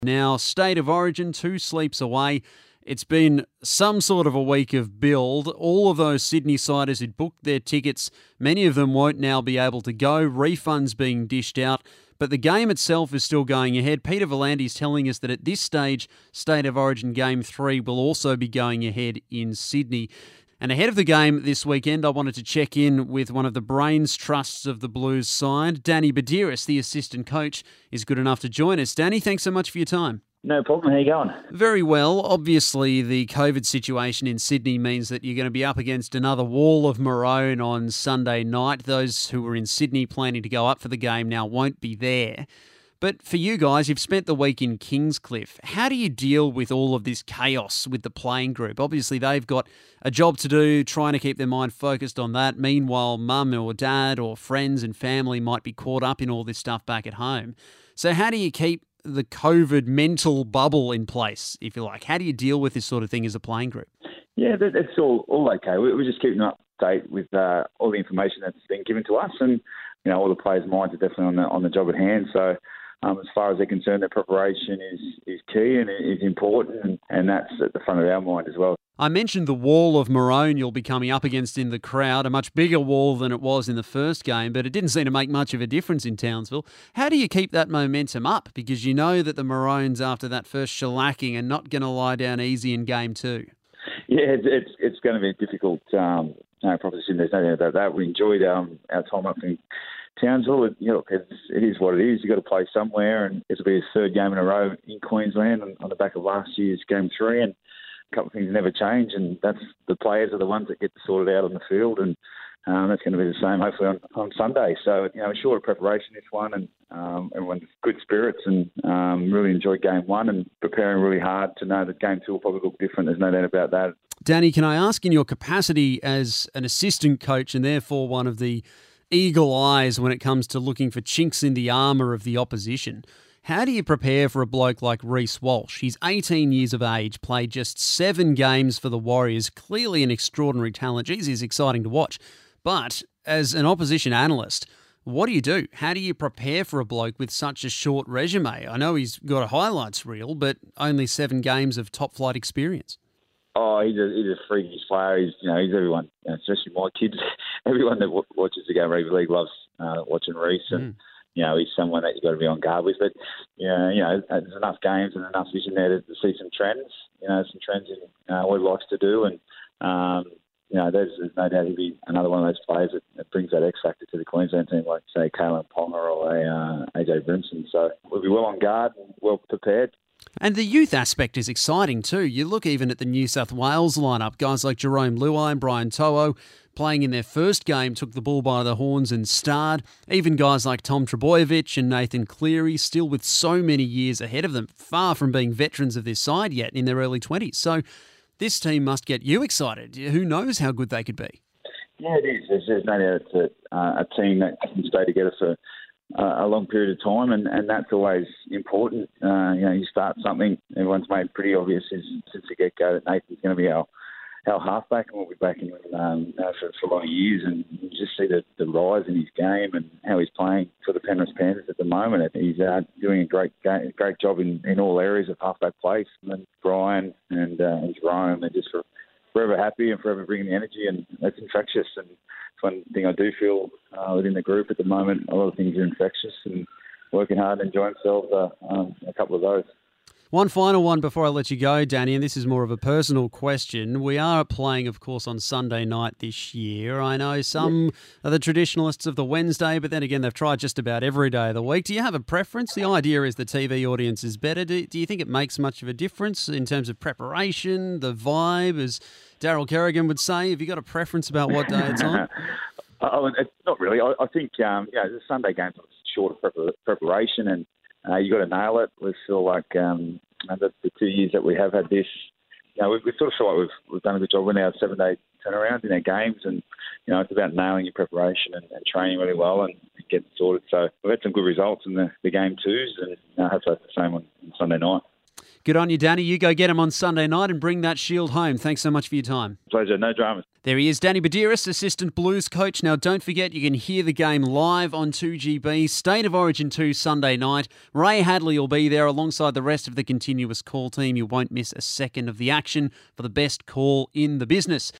Now, State of Origin, 2 sleeps away. It's been some sort of a week of build. All of those Sydney-siders who'd booked their tickets, many of them won't now be able to go. Refunds being dished out. But the game itself is still going ahead. Peter V'landys telling us that at this stage, State of Origin Game 3 will also be going ahead in Sydney. And ahead of the game this weekend, I wanted to check in with one of the brains trusts of the Blues side. Danny Badiris, the assistant coach, is good enough to join us. Danny, thanks so much for your time. No problem. How you going? Very well. Obviously, the COVID situation in Sydney means that you're going to be up against another wall of maroon on Sunday night. Those who were in Sydney planning to go up for the game now won't be there. But for you guys, you've spent the week in Kingscliff. How do you deal with all of this chaos with the playing group? Obviously, they've got a job to do, trying to keep their mind focused on that. Meanwhile, mum or dad or friends and family might be caught up in all this stuff back at home. So how do you keep the COVID mental bubble in place, if you like? How do you deal with this sort of thing as a playing group? Yeah, that's all okay. We're just keeping up to date with all the information that's been given to us, and all the players' minds are definitely on the job at hand. So as far as they're concerned, their preparation is key and is important, and that's at the front of our mind as well. I mentioned the wall of maroon you'll be coming up against in the crowd, a much bigger wall than it was in the first game, but it didn't seem to make much of a difference in Townsville. How do you keep that momentum up? Because you know that the Maroons, after that first shellacking, are not going to lie down easy in game 2. Yeah, it's going to be a difficult proposition. There's no doubt about that. We enjoyed our time up in Townsville. It is what it is. You've got to play somewhere, and it'll be his third game in a row in Queensland on the back of last year's Game 3, and a couple of things never change, and that's the players are the ones that get sorted out on the field, and that's going to be the same hopefully on Sunday. So, a shorter preparation this one, and everyone's good spirits, and really enjoyed Game 1 and preparing really hard to know that Game 2 will probably look different. There's no doubt about that. Danny, can I ask, in your capacity as an assistant coach and therefore one of the eagle eyes when it comes to looking for chinks in the armour of the opposition, how do you prepare for a bloke like Reece Walsh? He's 18 years of age, played just 7 games for the Warriors, clearly an extraordinary talent. Geez, he's exciting to watch. But as an opposition analyst, what do you do? How do you prepare for a bloke with such a short resume? I know he's got a highlights reel, but only 7 games of top-flight experience. Oh, he's a freakish player. He's everyone, especially my kids. Everyone that watches the game rugby league loves watching Reece, and he's someone that you've got to be on guard with. But there's enough games and enough vision there to see some trends. Some trends in what he likes to do, and there's no doubt he'll be another one of those players that brings that X factor to the Queensland team, like say Kalen Ponga or AJ Brimson. So we'll be well on guard and well prepared. And the youth aspect is exciting too. You look even at the New South Wales lineup, guys like Jerome Luai and Brian To'o playing in their first game took the bull by the horns and starred. Even guys like Tom Trbojevic and Nathan Cleary, still with so many years ahead of them, far from being veterans of this side yet in their early 20s. So this team must get you excited. Who knows how good they could be? Yeah, it is. There's no doubt it's a team that can stay together for a long period of time, and that's always important. You start something, everyone's made pretty obvious since the get-go that Nathan's going to be our halfback, and we'll be back in for a lot of years, and you just see the rise in his game and how he's playing for the Penrith Panthers at the moment. He's doing a great job in all areas of halfback play. And Brian and Jerome, they're just forever happy and forever bringing the energy, and that's infectious. And it's one thing I do feel within the group at the moment. A lot of things are infectious, and working hard and enjoying themselves a couple of those. One final one before I let you go, Danny, and this is more of a personal question. We are playing, of course, on Sunday night this year. I know some are the traditionalists of the Wednesday, but then again, they've tried just about every day of the week. Do you have a preference? The idea is the TV audience is better. Do you think it makes much of a difference in terms of preparation, the vibe, as Daryl Kerrigan would say? Have you got a preference about what day it's on? Not really. I think the Sunday game's a shorter preparation, and you got to nail it. We feel like the 2 years that we have had this, we sort of feel like we've done a good job with our 7-day turnaround in our games, and it's about nailing your preparation and training really well and getting sorted. So we've had some good results in the game twos, and hopefully that's the same on Sunday night. Good on you, Danny. You go get him on Sunday night and bring that Shield home. Thanks so much for your time. Pleasure. No dramas. There he is, Danny Badiris, assistant Blues coach. Now, don't forget, you can hear the game live on 2GB, State of Origin 2 Sunday night. Ray Hadley will be there alongside the rest of the continuous call team. You won't miss a second of the action for the best call in the business.